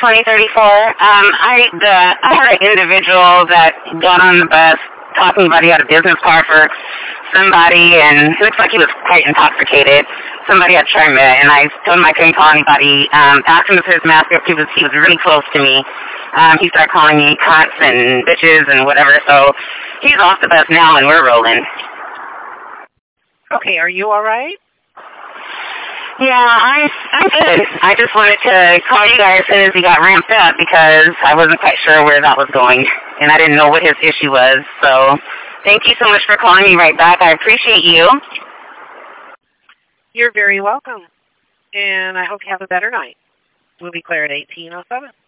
2034. I had an individual that got on the bus talking about he had a business card for somebody, and it looks like he was quite intoxicated. Somebody had tried me, and I told him I couldn't call anybody. Asked him for his mask up. He was really close to me. He started calling me cunts and bitches and whatever, so he's off the bus now, and we're rolling. Okay, are you all right? Yeah, I'm good. I just wanted to call you guys as soon as he got ramped up because I wasn't quite sure where that was going, and I didn't know what his issue was. So thank you so much for calling me right back. I appreciate you. You're very welcome, and I hope you have a better night. We'll be clear at 18:07.